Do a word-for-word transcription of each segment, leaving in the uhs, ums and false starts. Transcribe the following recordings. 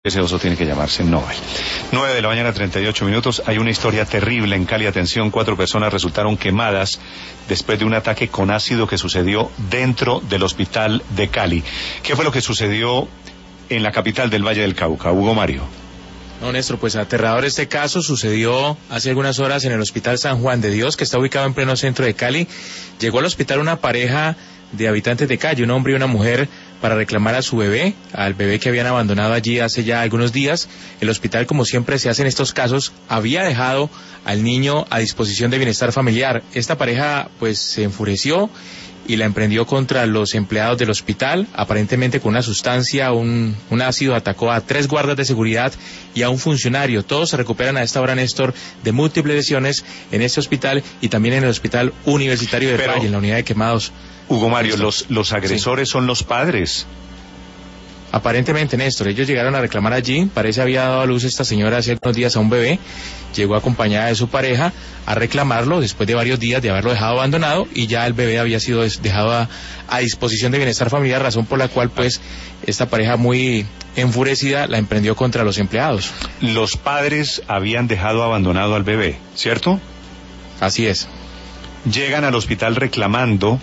Ese oso tiene que llamarse Nobel. nueve de la mañana, treinta y ocho minutos. Hay una historia terrible en Cali. Atención, cuatro personas resultaron quemadas después de un ataque con ácido que sucedió dentro del hospital de Cali. ¿Qué fue lo que sucedió en la capital del Valle del Cauca? Hugo Mario. No, Néstor, pues aterrador este caso. Sucedió hace algunas horas en el Hospital San Juan de Dios, que está ubicado en pleno centro de Cali. Llegó al hospital una pareja de habitantes de Cali, un hombre y una mujer, para reclamar a su bebé, al bebé que habían abandonado allí hace ya algunos días. El hospital, como siempre se hace en estos casos, había dejado al niño a disposición de Bienestar Familiar. Esta pareja pues se enfureció y la emprendió contra los empleados del hospital, aparentemente con una sustancia, un, un ácido. Atacó a tres guardas de seguridad y a un funcionario. Todos se recuperan a esta hora, Néstor, de múltiples lesiones en este hospital y también en el Hospital Universitario de Valle, en la unidad de quemados. Hugo Mario, los, los agresores sí. son los padres. Aparentemente, Néstor, ellos llegaron a reclamar allí. Parece había dado a luz esta señora hace unos días a un bebé. Llegó acompañada de su pareja a reclamarlo después de varios días de haberlo dejado abandonado, y ya el bebé había sido dejado a, a disposición de Bienestar Familiar, razón por la cual pues esta pareja, muy enfurecida, la emprendió contra los empleados. Los padres habían dejado abandonado al bebé, ¿cierto? Así es. Llegan al hospital reclamando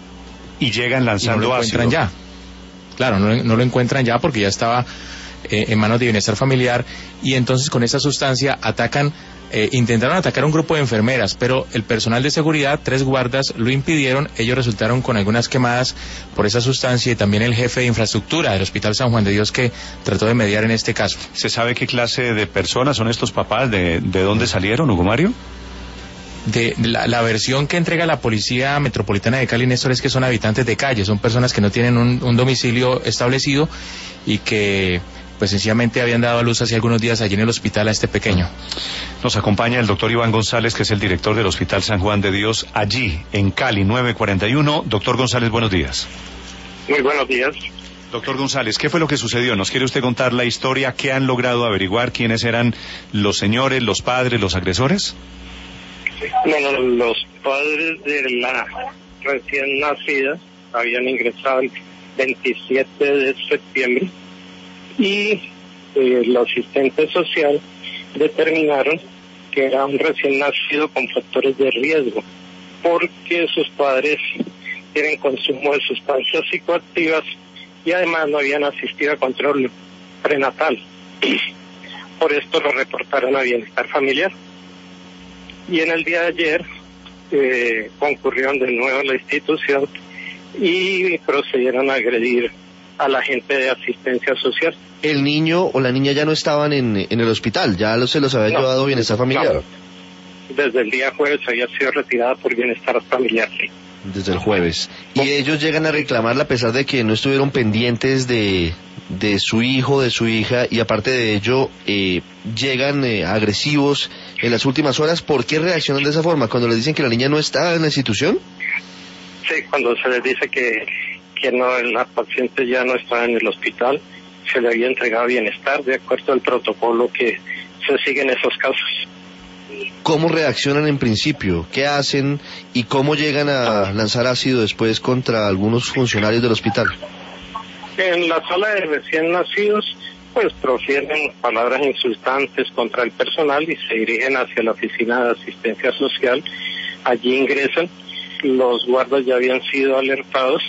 y llegan lanzando y no lo ácido. encuentran ya. Claro, no, no lo encuentran ya porque ya estaba eh, en manos de Bienestar Familiar, y entonces con esa sustancia atacan, eh, intentaron atacar a un grupo de enfermeras, pero el personal de seguridad, tres guardas, lo impidieron. Ellos resultaron con algunas quemadas por esa sustancia, y también el jefe de infraestructura del Hospital San Juan de Dios, que trató de mediar en este caso. ¿Se sabe qué clase de personas son estos papás? ¿De, de dónde salieron, Hugo Mario? De la, la versión que entrega la Policía Metropolitana de Cali, Néstor, es que son habitantes de calle, son personas que no tienen un, un domicilio establecido y que pues sencillamente habían dado a luz hace algunos días allí en el hospital a este pequeño. Nos acompaña el doctor Iván González, que es el director del Hospital San Juan de Dios, allí en Cali, nueve cuarenta y uno. Doctor González, buenos días. Muy buenos días. Doctor González, ¿qué fue lo que sucedió? ¿Nos quiere usted contar la historia? ¿Qué han logrado averiguar? ¿Quiénes eran los señores, los padres, los agresores? Bueno, los padres de la recién nacida habían ingresado el veintisiete de septiembre, y eh, el asistente social determinaron que era un recién nacido con factores de riesgo, porque sus padres tienen consumo de sustancias psicoactivas y además no habían asistido a control prenatal. Por esto lo reportaron a Bienestar Familiar. Y en el día de ayer eh, concurrieron de nuevo a la institución y procedieron a agredir a la gente de asistencia social. ¿El niño o la niña ya no estaban en, en el hospital? ¿Ya se los había no, llevado Bienestar Familiar? No. Desde el día jueves había sido retirada por Bienestar Familiar, sí. Desde el jueves. ¿Y ellos llegan a reclamarla a pesar de que no estuvieron pendientes de, de su hijo, de su hija, y aparte de ello, eh, llegan eh, agresivos en las últimas horas? ¿Por qué reaccionan de esa forma? ¿Cuando les dicen que la niña no está en la institución? Sí, cuando se les dice que, que no, la paciente ya no está en el hospital, se le había entregado Bienestar de acuerdo al protocolo que se sigue en esos casos. ¿Cómo reaccionan en principio? ¿Qué hacen? ¿Y cómo llegan a lanzar ácido después contra algunos funcionarios del hospital? En la sala de recién nacidos, pues profieren palabras insultantes contra el personal y se dirigen hacia la oficina de asistencia social. Allí ingresan. Los guardas ya habían sido alertados.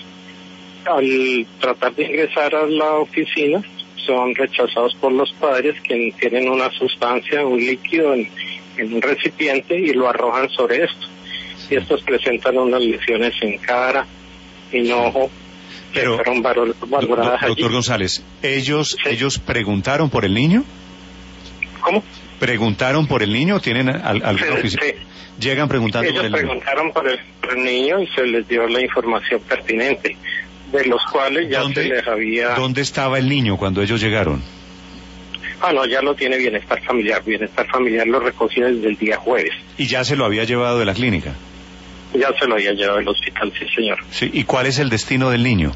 Al tratar de ingresar a la oficina, son rechazados por los padres, que tienen una sustancia, un líquido en, en un recipiente, y lo arrojan sobre esto. Y estos presentan unas lesiones en cara, en ojo. Pero, fueron valoradas doctor allí. González, ¿ellos sí. ellos preguntaron por el niño? ¿Cómo? ¿Preguntaron por el niño? ¿Tienen al, alguna sí, oficina? Sí. Llegan preguntando Ellos por el preguntaron niño. por el, por el niño y se les dio la información pertinente, de los cuales ya ¿Dónde, se les había... ¿Dónde estaba el niño cuando ellos llegaron? Ah, no, ya lo tiene Bienestar Familiar. Bienestar Familiar lo recogió desde el día jueves. ¿Y ya se lo había llevado de la clínica? Ya se lo había llevado al hospital, sí, señor. Sí, ¿y cuál es el destino del niño?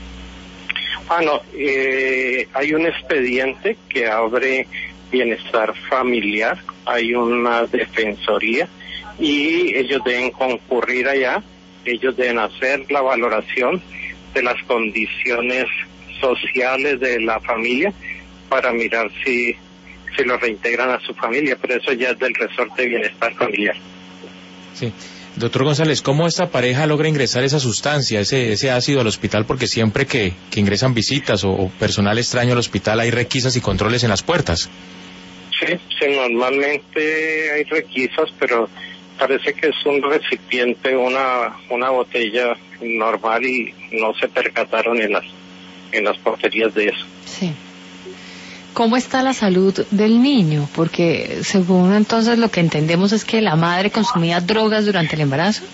Ah, no, eh, hay un expediente que abre Bienestar Familiar, hay una defensoría, y ellos deben concurrir allá, ellos deben hacer la valoración de las condiciones sociales de la familia, para mirar si, si lo reintegran a su familia, pero eso ya es del resorte de bienestar familiar. Sí. Doctor González, ¿cómo esta pareja logra ingresar esa sustancia, ese, ese ácido al hospital? Porque siempre que, que ingresan visitas o, o personal extraño al hospital hay requisas y controles en las puertas. Sí, sí, normalmente hay requisas, pero parece que es un recipiente, una una botella normal y no se percataron en las en las porterías de eso. Sí. ¿Cómo está la salud del niño? Porque según entonces lo que entendemos es que la madre consumía drogas durante el embarazo.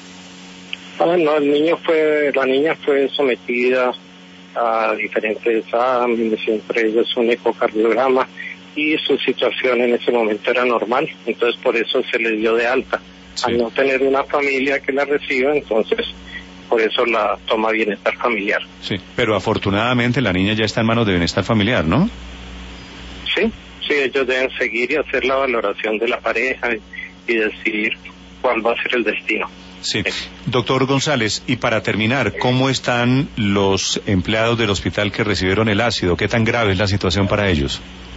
Ah, no, el niño fue, la niña fue sometida a diferentes exámenes, entre ellos un ecocardiograma, y su situación en ese momento era normal, entonces por eso se le dio de alta. Sí. Al no tener una familia que la reciba, entonces por eso la toma bienestar familiar. Sí, pero afortunadamente la niña ya está en manos de bienestar familiar, ¿no? Sí, sí, ellos deben seguir y hacer la valoración de la pareja y decidir cuál va a ser el destino. Sí. Doctor González, y para terminar, ¿cómo están los empleados del hospital que recibieron el ácido? ¿Qué tan grave es la situación para ellos?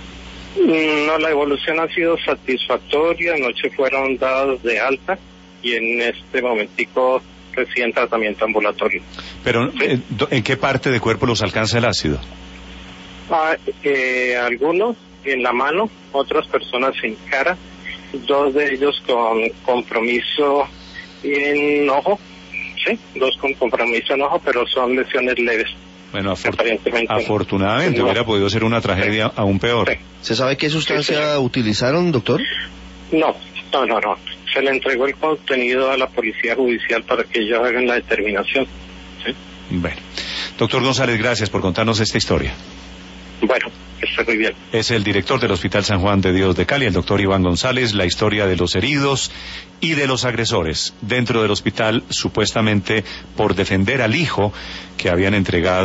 No, la evolución ha sido satisfactoria, anoche fueron dados de alta y en este momentico reciben tratamiento ambulatorio. Pero, ¿sí? ¿En qué parte de cuerpo los alcanza el ácido? Ah, eh, algunos en la mano, otras personas en cara, dos de ellos con compromiso en ojo, sí, dos con compromiso en ojo, pero son lesiones leves. Bueno, afortunadamente, afortunadamente no. Hubiera podido ser una tragedia sí. aún peor. Sí. ¿Se sabe qué sustancia sí, utilizaron, doctor? No, no, no, no. Se le entregó el contenido a la policía judicial para que ellos hagan la determinación. ¿Sí? Bueno, doctor González, gracias por contarnos esta historia. Bueno, está muy bien. Es el director del Hospital San Juan de Dios de Cali, el doctor Iván González, la historia de los heridos y de los agresores dentro del hospital, supuestamente por defender al hijo que habían entregado